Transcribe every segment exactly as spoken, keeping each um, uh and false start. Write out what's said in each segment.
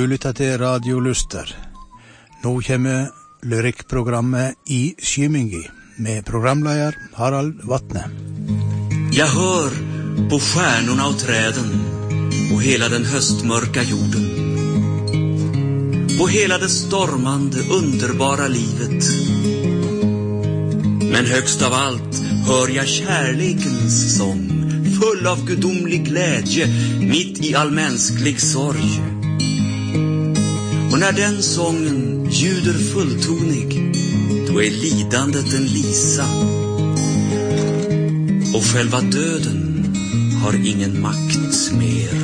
Du lytter til Radio Luster. Nå kommer lyrikkprogrammet I Skymingi med programleder Harald Vatne. Jag hör på stjärnorna och träden och hela den höstmörka jorden. På hela det stormande, underbara livet. Men högst av allt hör jag kärlekens sång, full av gudomlig glädje, mitt i all mänsklig sorg. Och när den sången ljuder fulltonig, då är lidandet en lisa. Och själva döden har ingen makt mer.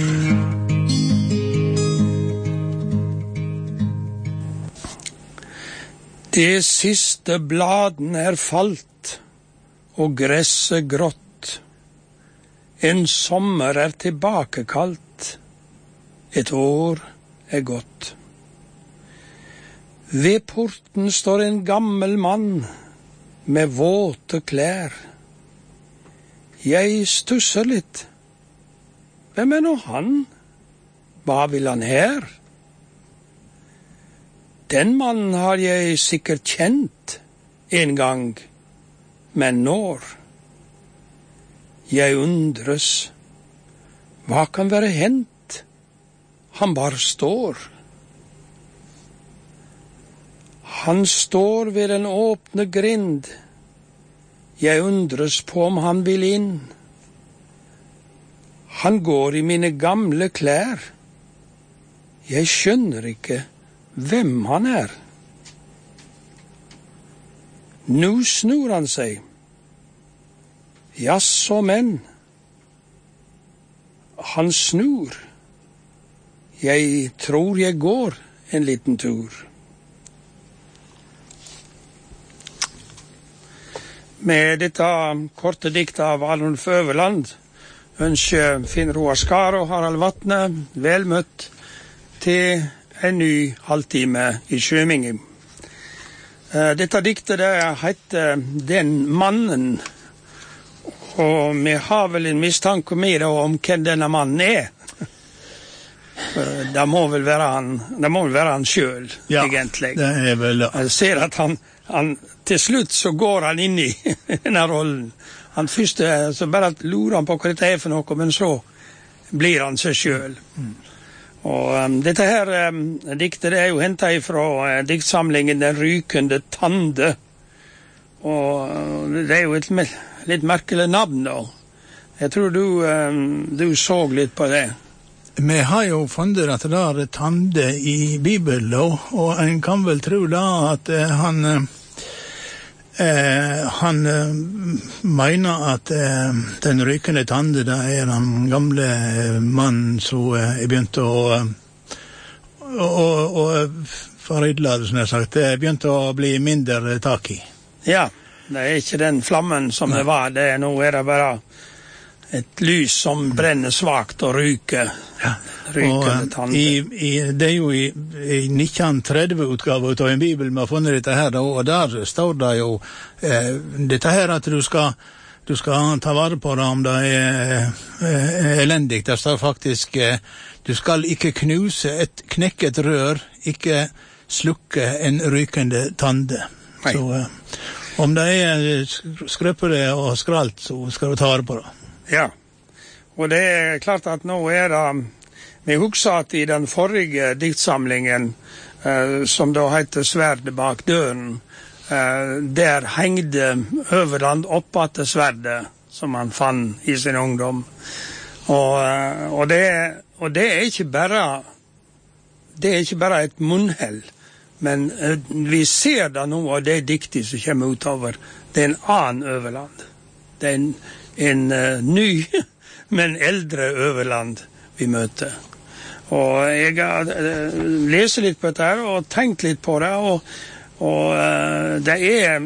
De siste bladen er falt, og gresset grått. En sommer er tilbakekalt, et år er gått. Ved porten står en gammel mann med våte klær. Jeg stusser litt. Hvem er nå han? Hva vil han her? Den mannen har jeg sikkert kjent en gang, men når? Jeg undres. Hva kan være hent? Han bare står. Han står ved den åpne grind. Jeg undres på om han vil inn. Han går i mine gamle klær. Jeg skjønner ikke hvem han er. Nå snur han seg. Jaså, men. Han snur. Jeg tror jeg går en liten tur. Med dette korte dikt av Arnulf Øverland ønsker Finn Roar Skar og Harald Vatne vel møtt til en ny halvtime I Skymingi. Dette diktet det heter Den mannen, og vi har vel en mistanke med om hvem denne mannen er. Det må vel være han, det må vel være han selv, ja, egentlig. Det er vel... Jeg ser at han, han til slutt så går han inn I denne rollen. Han først så bare lurer han på hva det er for noe, men så blir han seg selv. Mm. Og um, dette her um, diktet det er jo hentet fra uh, diktsamlingen Den rykende tande. Og uh, det er jo et me- litt merkelig navn da. Jeg tror du, um, du så litt på det. Vi har jo funnet at det er tande I Bibelen, og en kan vel tro da at eh, han, eh, han eh, mener at eh, den rykende tande det er den gamle eh, mannen som eh, er begynt å og, og forrydle, som jeg har sagt, det er begynt å bli mindre tak I. Ja, det er ikke den flammen som Nei. Det var, det er, nå er det bare et lys som brenner svagt og ryker. Ja. Rykende tande. I, i, det er jo I, i nitten tretti-utgaven av en bibel vi har funnet dette her, og der står det jo eh, dette her at du skal, du skal ta vare på det om det er eh, elendig. Det står faktisk eh, du skal ikke knuse et knekket rør, ikke slukke en rykende tande. Nei. Så eh, om det er skrøpere og skralt, så skal du ta vare på det. Ja, og det er klart at nå er det, vi husker at I den forrige diktsamlingen, eh, som da heter Sverdet bak døren, eh, der hengde Øverland oppe til sverdet, som han fann I sin ungdom. Og, eh, og, det, og det er ikke bare, det er ikke bare et munnhell, men eh, vi ser det nå, og det er diktig som kommer utover, det er en annen Øverland. Det er en en uh, ny, men eldre Øverland vi møter. Og jeg har uh, lest litt på dette her, og tenkt litt på det, og, og uh, det er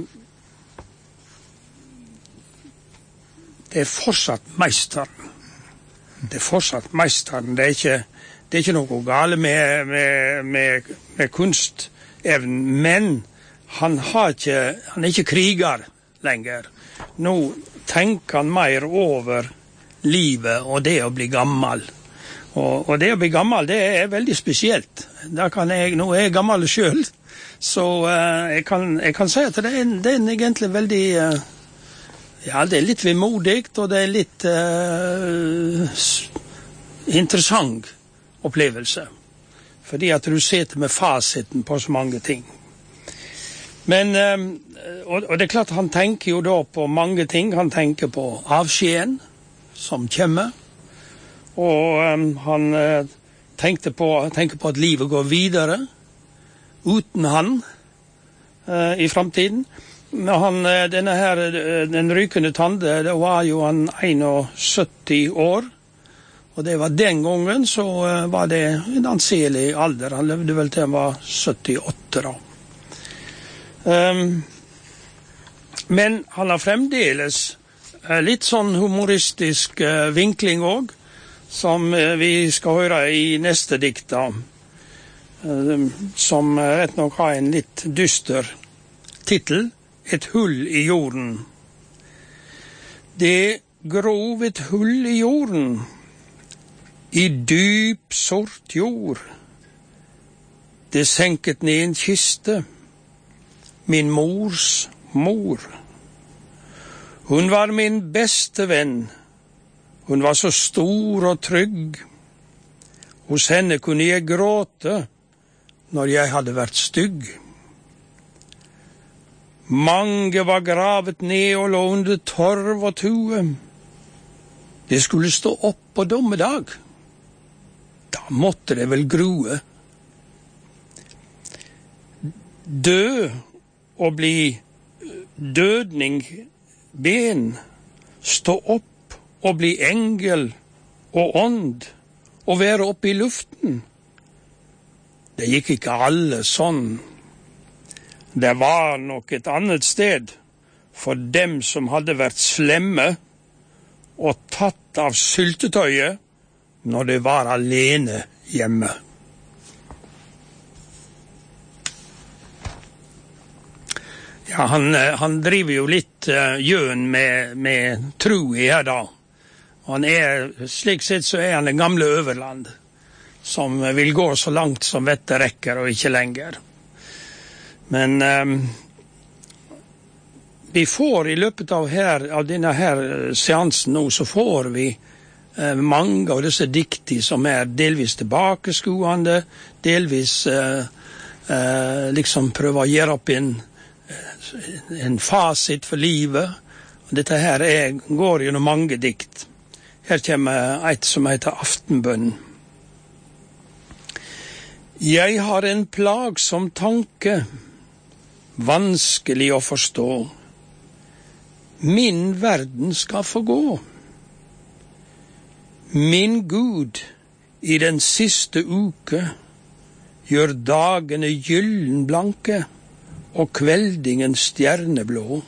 det er fortsatt meisteren. Det er fortsatt meisteren. Det er ikke, det er ikke noe gale med, med, med, med kunstevnen, men han, har ikke, han er ikke kriger lenger. Nå tenker han mer over livet og det å bli gammel. Og, og det å bli gammel, det er veldig spesielt. Da kan jeg, nå er jeg gammel selv, så uh, jeg, kan, jeg kan si at det er, det er egentlig veldig, uh, ja, det er litt vemodigt, og det er litt uh, interessant opplevelse. Fordi at du sitter med fasiten på så mange ting. Men, um, og, og det er klart han tenker jo da på mange ting. Han tenker på avskjeden som kommer. Og um, han uh, tenkte på, tenker på at livet går videre uten han uh, i fremtiden. Men han, uh, denne her, uh, den rykende tante, det var jo han syttién år. Og det var den gangen, så uh, var det en anselig alder. Han levde vel til han var syttiåtte da. Um, men han har fremdeles uh, litt sånn humoristisk uh, vinkling også, som uh, vi skal høre i neste dikt da, uh, som uh, rett nok har en litt dyster titel, Et hull i jorden. Det grov et hull i jorden, i dyp sort jord. Det senket ned en kiste, min mors mor. Hun var min beste venn. Hun var så stor og trygg. Hos henne kunne jeg gråte når jeg hadde vært stygg. Mange var gravet ned og lå under torv og tue. Det skulle stå opp på dommedag. Da måtte det vel grue. Dø og bli dødning ben, stå opp og bli engel og ånd, og være oppe i luften. Det gikk ikke alle sånn. Det var nok et annet sted for dem som hadde vært slemme og tatt av syltetøyet når det var alene hjemme. Ja, han, han driver jo litt uh, gjøn med, med tro i her da. Han er, slik sett så er han den gamle Øverland, som vil gå så langt som vettet rekker og ikke lenger. Men um, vi får i løpet av, her, av denne her seansen nå, så får vi uh, mange av disse dikti som er delvis tilbakeskuende, delvis uh, uh, liksom prøver å gjøre opp en en fasit for livet. Dette her er, går gjennom mange dikt. Her kommer et som heter Aftenbønn. Jeg har en plagsom tanke, vanskelig å forstå. Min verden skal forgå. Min Gud i den siste uke gjør dagene gyllenblanke og kveldingen stjerneblå.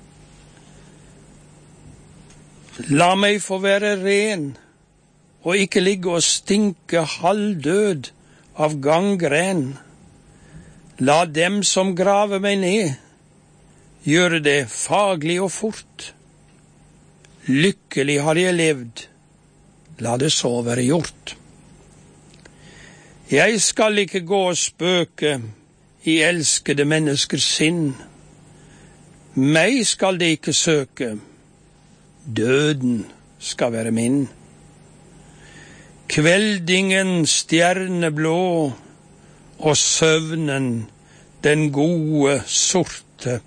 La meg få være ren, og ikke ligge og stinke halvdød av gangren. La dem som graver meg ned, gjøre det faglig og fort. Lykkelig har jeg levd, la det så være gjort. Jeg skal ikke gå og spøke i elskede menneskers sinn. Meg skal det ikke søke, døden skal være min. Kveldingen stjerneblå, og søvnen den gode sorte.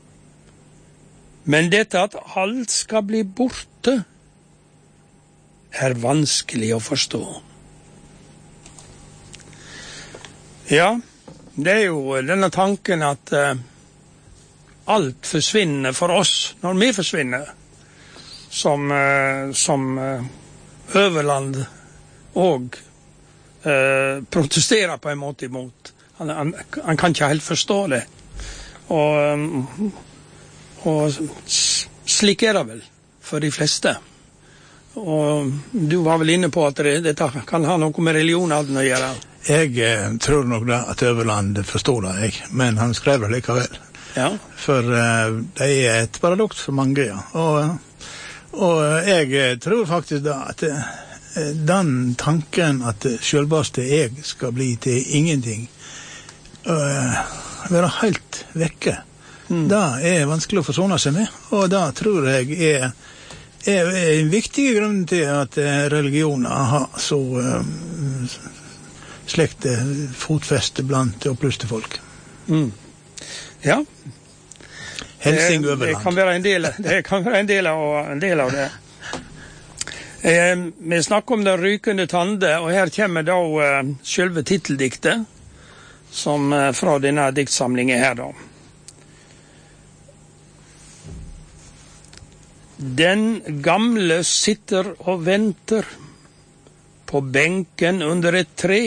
Men dette at alt skal bli borte, er vanskelig å forstå. Ja, det er jo denne tanken at uh, alt forsvinner for oss når vi forsvinner, som, uh, som uh, Øverland og uh, protesterer på en måte imot. Han, han, han kan ikke helt forstå det. Og, um, og slik er det vel for de fleste. Og du var vel inne på at det, dette kan ha noe med religionen å gjøre. Jeg eh, tror nok da at Øverland forstår det, jeg, men han skrev det likevel. Ja. For eh, det er et paradoks for mange, ja. Og, og jeg tror faktisk da at den tanken at selveste jeg skal bli til ingenting, uh, være helt vekke, mm. det er vanskelig å forsone seg med, og det tror jeg er, er, er en viktig grunn til at religioner har så uh, slekt fotfeste blant opplyste folk. Mm. Ja. Helsing det, overland. Det kan være en del, det kan være en del av, en del av det. Eh, vi snakker om den rykende tande, og her kommer da eh, selve titeldiktet, som eh, fra denne diktsamlingen her da. Den gamle sitter og venter på benken under et tre.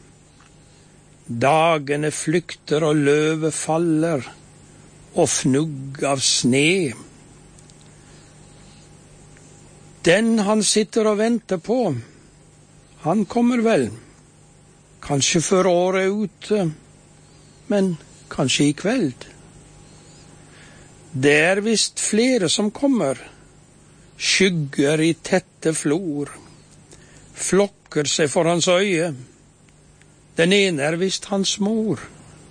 Dagene flykter og løvet faller, og fnugg av sne. Den han sitter og venter på, han kommer vel, kanskje før året er ute, men kanskje i kveld. Det er visst flere som kommer, skygger i tette flor, flokker seg for hans øye. Den ene er visst hans mor.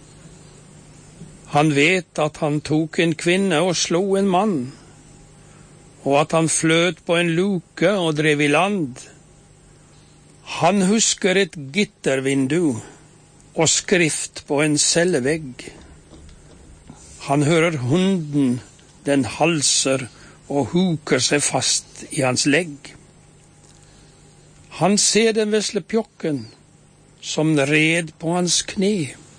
Han vet at han tok en kvinne og slo en mann, og at han fløt på en luke og drev i land. Han husker et gittervindu og skrift på en cellevegg. Han hører hunden, den halser og huker seg fast i hans legg. Han ser den vesle pjokken som red på hans kne.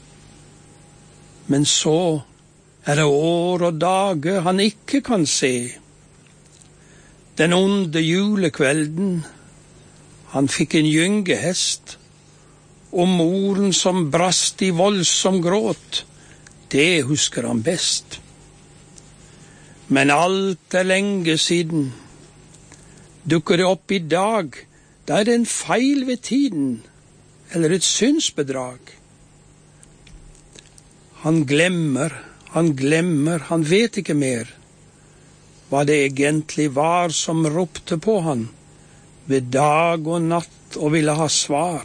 Men så er det år og dager han ikke kan se. Den onde julekvelden, han fikk en gyngehest, og moren som brast i voldsom gråt, det husker han best. Men alt er lenge siden. Dukker det opp i dag, da er det en feil ved tiden, eller et synsbedrag. Han glemmer, han glemmer, han vet ikke mer hva det egentlig var som ropte på han ved dag og natt og ville ha svar.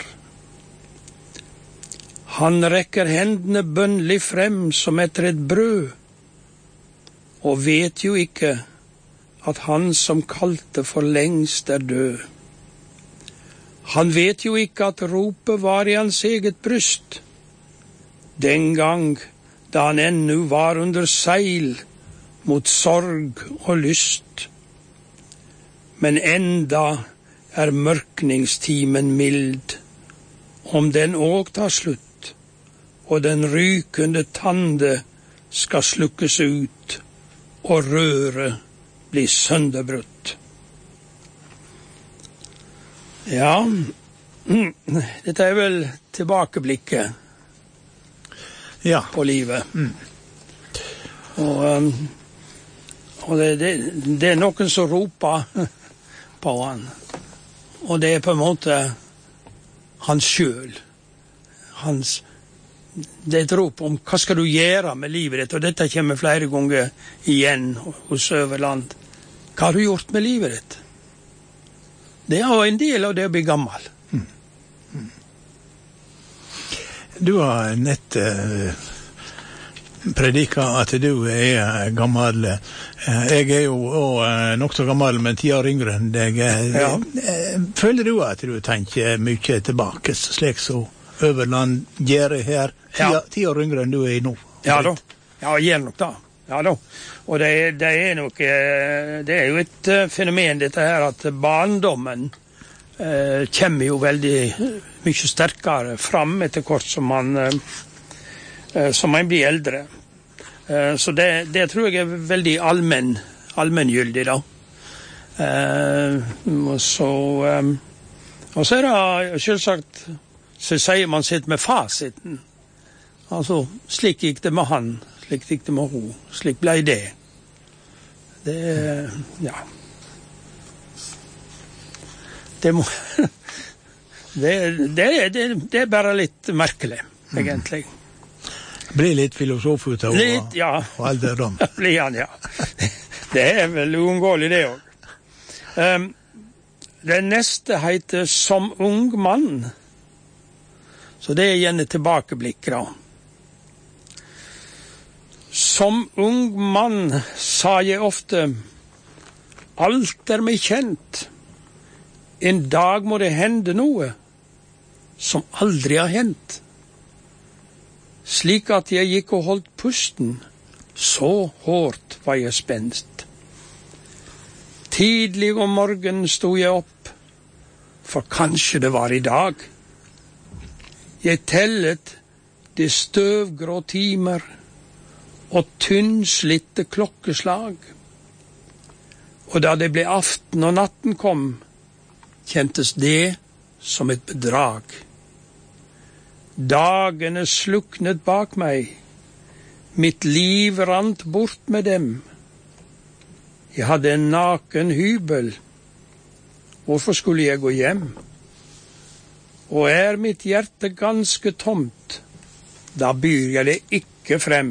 Han rekker hendene bønnlig frem som etter et brød, og vet jo ikke at han som kalte for lengst er død. Han vet jo ikke at ropet var i hans eget bryst, den gang da han ennu var under seil mot sorg og lyst. Men enda er mørkningstimen mild, om den òg tar slutt, og den rykende tande skal slukkes ut, og røret blir sønderbrutt. Ja, dette er vel tilbakeblikket ja. På livet. Mm. Og, um, og det, det, det er noen som roper på han. Og det er på en måte han selv. Hans, det er et rop om hva skal du gjøre med livet ditt, og dette kommer flere ganger igjen hos Øverland. Hva har du gjort med livet ditt? Det er en del av det å bli gammel. Mm. Mm. Du har nett uh, predika at du er gammel. Jeg er jo uh, nok så gammel, men ti år yngre enn deg. Ja. Føler du at du tenker mye tilbake, slik så Øverland gjør her, ti, ja. ti år yngre enn du er nå? Ja da, ja, gjør nok da. Ja da, og det, det er nok, det er jo et fenomen dette her, at barndommen eh, kommer jo veldig mye sterkere fram etter kort som man, eh, som man blir eldre. Eh, så det, det tror jeg er veldig allmenn, allmenngyldig da. Eh, og så, eh, og så er det selvsagt, så sier man sitt med fasiten. Altså, slik gikk det med han, slik gikk det med hun, slik ble det. Det, ja. Det må, det, det, det, det er bare litt merkelig, egentlig. Blir litt filosof ut av litt, ja. Og alderdom. Blir han, ja. Det er vel uunngåelig det også. Um, den neste heter Som ung mann. Så det er igjen et tilbakeblikk da. Som ung mann sa jeg ofte, alt er meg kjent. En dag må det hende noe som aldri har hendt. Slik at jeg gikk og holdt pusten, så hårdt var jeg spent. Tidlig om morgenen stod jeg opp, for kanskje det var i dag. Jeg tellet de støvgrå timer og tynnslitte klokkeslag. Og da det ble aften og natten kom, kjentes det som et bedrag. Dagene sluknet bak meg, mitt liv rant bort med dem. Jeg hadde en naken hybel, hvorfor skulle jeg gå hjem? Og er mitt hjerte ganske tomt, da byr jeg det ikke frem.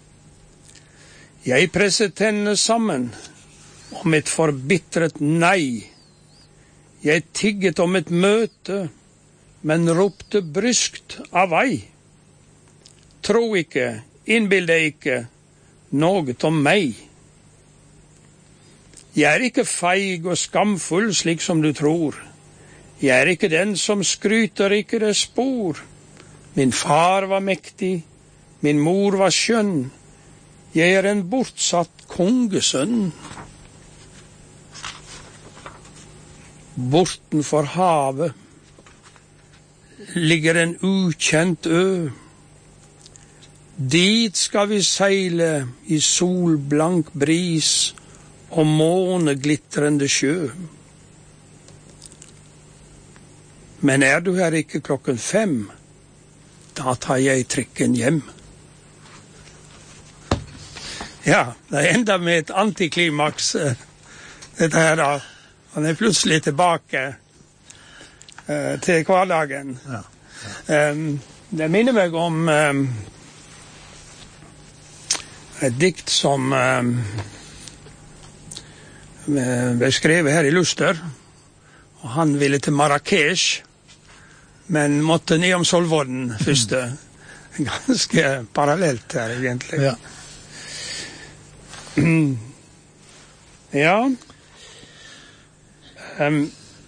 Jeg presset tennene sammen om et forbitret nei. Jeg tigget om et møte, men ropte bryskt av vei. Tro ikke, innbill deg ikke, noe om meg. Jeg er ikke feig og skamfull slik som du tror. Jeg er ikke den som skryter ikke det spor. Min far var mektig, min mor var skjønn. Jeg er en bortsatt kongesønn. Bortenfor havet ligger en ukjent ø. Dit skal vi seile i solblank bris og måneglitrende sjø. Men er du her ikke klokken fem, da tar jeg trikken hjem. Ja, det er enda med et antiklimaks, dette her da. Han er plutselig tilbake uh, til hverdagen. Ja, ja. Um, det minner meg om um, et dikt som um, ble skrevet her i Luster. Og han ville til Marrakesh, men måtte ned om Solvodden først. Mm. Ganske parallelt her, egentlig. Ja. Ja. Um,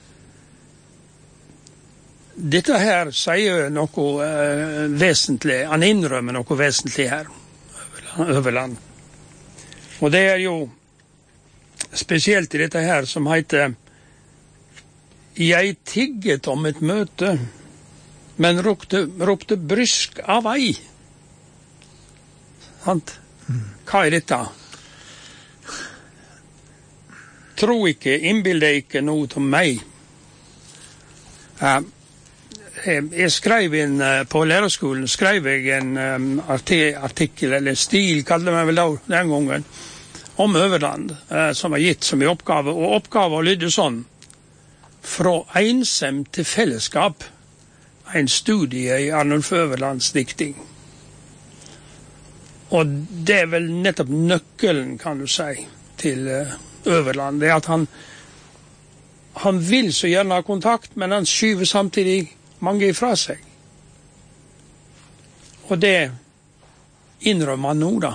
dette her sier noe uh, vesentlig, han innrømmer noe vesentlig her, Øverland. Og det er jo spesielt i dette her som heter Jeg tigget om et møte, men ropte, ropte brysk av vei. Sant? Hva er dette? Tro ikke, innbill deg ikke noe om meg. Uh, jeg skrev en, uh, på lærerskolen skrev jeg en um, artikkel, eller stil, kalte man vel da den gangen, om Øverland, uh, som var gitt som en oppgave. Og oppgaven lydde sånn: Fra ensem til fellesskap, en studie i Arnulf Øverlands dikting. Og det er vel nettopp nøkkelen, kan du si, til uh, Øverland. Det er at han han vil så gjerne ha kontakt, men han skyver samtidig mange ifra seg. Og det innrømmer han nå, da.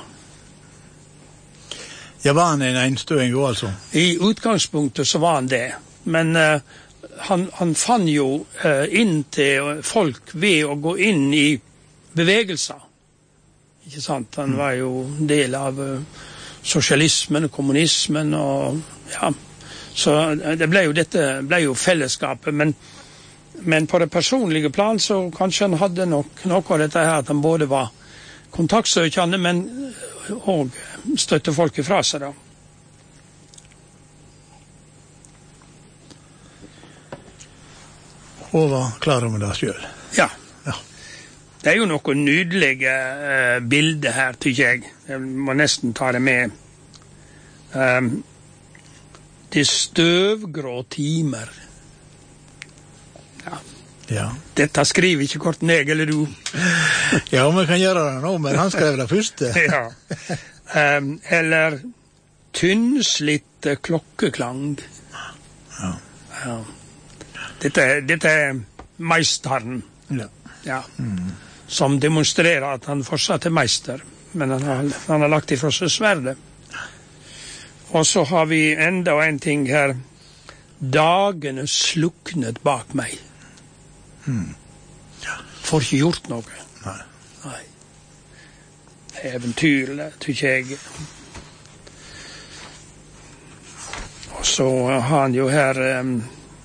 Ja, var han en enstøing også, altså? I utgangspunktet så var han det. Men uh, han, han fann jo uh, inn til folk ved å gå inn i bevegelser. Ikke sant? Han var jo del av uh, sosialismen og kommunismen og ja, så det ble jo dette ble jo fellesskapet, men, men på det personlige plan så kanskje han hadde nok noe av dette her, at han både var kontaktsøkende, men og støtte folk ifra seg da. Og var klar med det selv. Ja. Ja. Det er jo noen nydelige uh, bilder her, tykker jeg. Jeg må nesten ta det med. Um, de støvgrå timer. Ja. Ja. Dette skriver ikke kort ned, eller du? Ja, vi kan gjøre det nå, men han skrev det første. Ja. Um, eller tynnslitte klokkeklang. Ja. Ja. Dette, dette er meisteren. Ja. Ja. Mm. Som demonstrerer at han fortsatt er meister. Men han har, han har lagt ifra seg sverdet. Og så har vi enda en ting her. Dagene sluknet bak meg. Mm. Ja. Får ikke gjort noe. Nei. Nei. Eventyrlig, tykker jeg. Og så har han jo her um,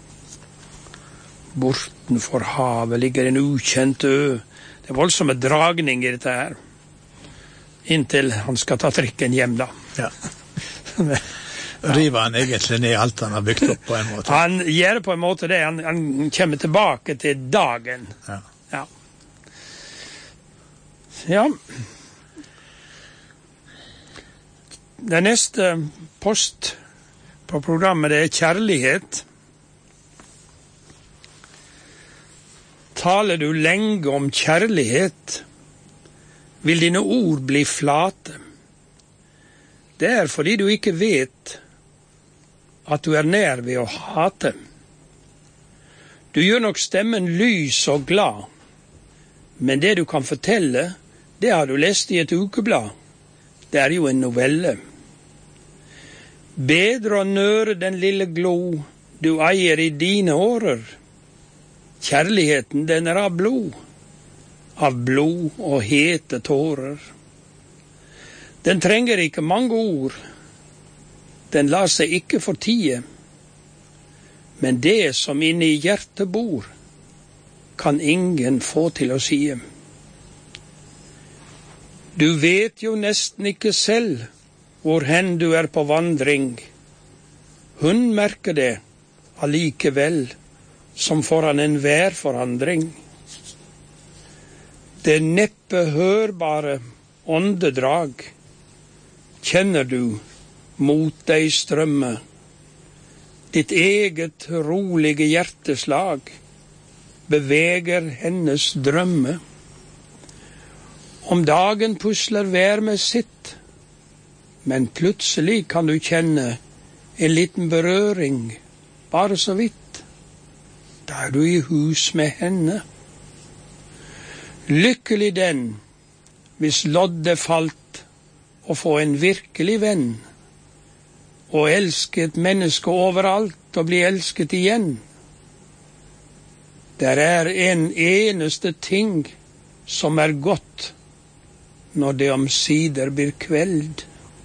bortenfor havet ligger en ukjent ø. Det er voldsomme dragning i dette her. Inntil han skal ta trikken hjem, da. Ja. River han egentlig ned alt han har bygd opp på en måte? Han gjør på en måte det. Han, han kommer tilbake til dagen. Ja. Ja. Ja. Den neste post på programmet, det er kjærlighet. Taler du lenge om kjærlighet, vil dine ord bli flate. Det er fordi du ikke vet at du er nær ved å hate. Du gjør nok stemmen lys og glad, men det du kan fortelle, det har du lest i et ukeblad. Det er jo en novelle. Bedre å nøre den lille glo du eier i dine årer. Kjærligheten, den er av blod, av blod og hete tårer. Den trenger ikke mange ord, den lar seg ikke fortie, men det som inne i hjertet bor, kan ingen få til å sie. Du vet jo nesten ikke selv hvor hen du er på vandring. Hun merker det allikevel, som foran en værforandring. Det neppe hørbare åndedrag kjenner du mot deg strømme. Ditt eget rolige hjerteslag beveger hennes drømme. Om dagen pusler vær med sitt, men plutselig kan du kjenne en liten berøring, bare så vidt. Da er du i hus med henne. Lykkelig den, hvis loddet falt, å få en virkelig venn, og elske et menneske overalt og bli elsket igjen. Der er en eneste ting som er godt, når det omsider blir kveld.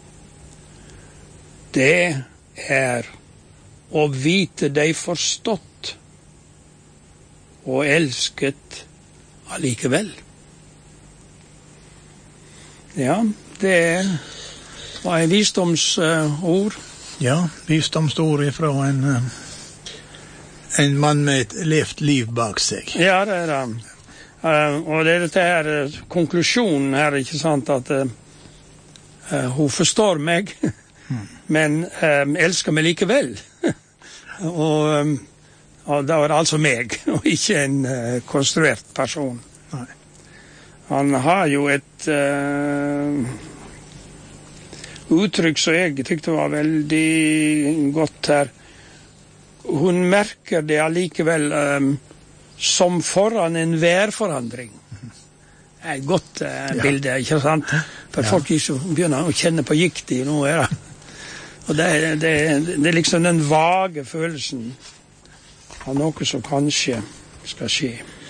Det er å vite deg forstått, og elsket allikevel. Ja, det var en visdomsord. Ja, visdomsord fra en, en mann med et levt liv bak seg. Ja, det er det. Uh, og det er dette her, uh, konklusjonen her, ikke sant, at uh, uh, hun forstår meg, mm. men uh, elsker meg likevel. og, um, og da er det altså meg, og ikke en uh, konstruert person. Nei. Han har jo et uh, uttrykk som jeg tykte var veldig godt her. Hun merker det allikevel um, som foran en værforandring. Det er et godt uh, ja. bilde, ikke sant? For ja. folk ikke begynner å kjenne på gikt i noe. Ja. Og det, det, det er liksom den vage følelsen av noe som kanskje skal skje.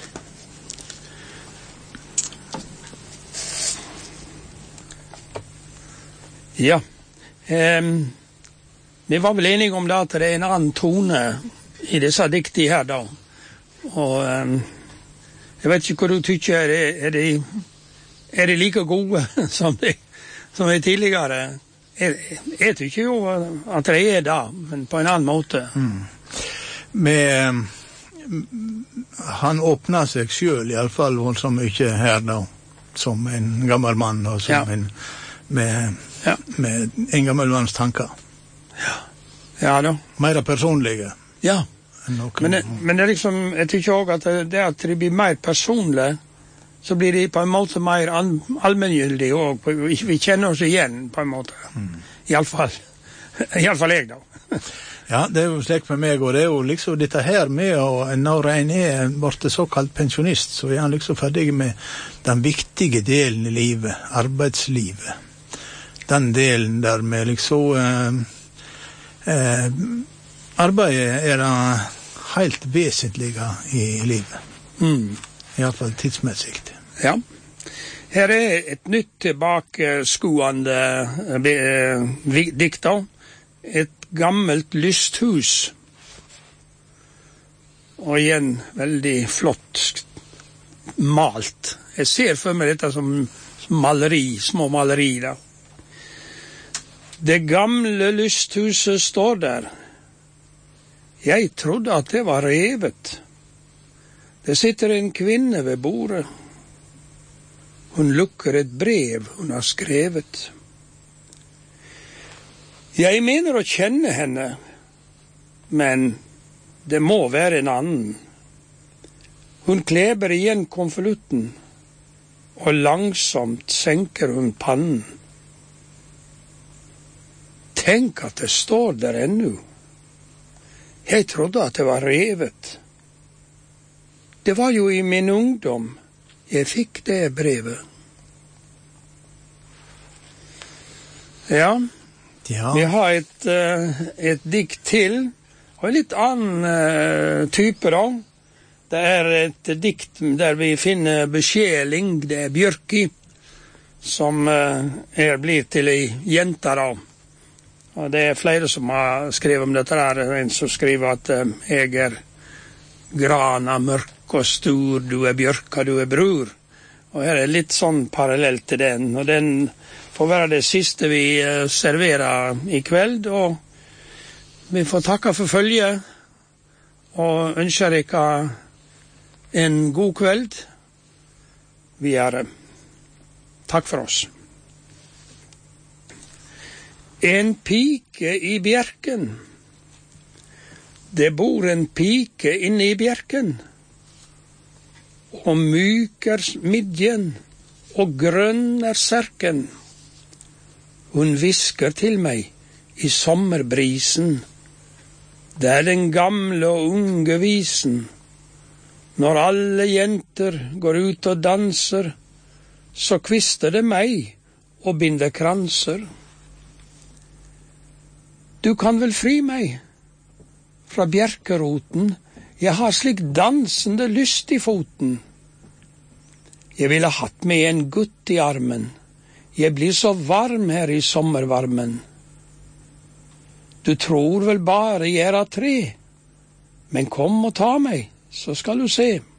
Ja. Um, vi var vel enige om det at det er en annen tone i disse dikti her da. Og um, jeg vet ikke hva du tykker, er det, er de, er de like gode som de, som de tidligere? Jeg, jeg tykker jo at de er da, men på en annen måte. Mm. Med, han åpner seg selv i alle fall voldsomt mye her da, som en gammel mann, og som ja. en, med, ja. med en gammel manns tanker. Ja, ja da. Mer personlige. Ja. Men, det, men det er liksom, jeg tykker også at det, det at de blir mer personlige, så blir de på en måte mer allmenngyldige også. Vi kjenner oss igjen på en måte. Mm. I alle fall I alle fall jeg da. Ja, det er jo slik med meg, og det er jo liksom dette her med, og når en er borte såkalt pensjonist, så er han liksom ferdig med den viktige delen i livet, arbeidslivet. Den delen der med liksom eh, eh, arbeidet er det helt vesentlige i livet. Mm. I alle fall tidsmessig. Ja. Her er et nytt tilbakeskuende eh, dikt da. Et gammelt lysthus. Og igjen veldig flott malt. Jeg ser for meg dette som maleri, små maleri da. Det gamle lysthuset står der. Jeg trodde at det var revet. Det sitter en kvinne ved bordet. Hun lukker et brev hun har skrevet. Jeg mener å kjenne henne, men det må være en annen. Hun kleber igjen konvolutten, og langsomt senker hun pannen. Tenk at det står der ennå. Jeg trodde at det var revet. Det var jo i min ungdom jeg fikk det brevet. Ja. Ja. Vi har et, uh, et dikt til, og en litt annen uh, type da. Det er et dikt der vi finner besjeling, det er Bjørki, som uh, er blitt til ei jente da. Og det er flere som har skrevet om dette der. En som skriver at uh, jeg er grana mørk og stor, du er bjørka, du er bror. Og her er litt sånn parallelt til den, og den får være det siste vi uh, serverer i kveld, og vi får takke for følget, og ønsker dere en god kveld videre. Takk for oss. En pike i bjerken. Det bor en pike inne i bjerken, og myk er midjen, og grønn er serken. Hun hvisker til meg i sommerbrisen. Det er den gamle og unge visen. Når alle jenter går ut og danser, så kvister det meg og binder kranser. Du kan vel fri meg fra bjerkeroten, jeg har slik dansende lyst i foten. Jeg ville hatt med en gutt i armen, jeg blir så varm her i sommervarmen. Du tror vel bare jeg er av tre, men kom og ta meg, så skal du se.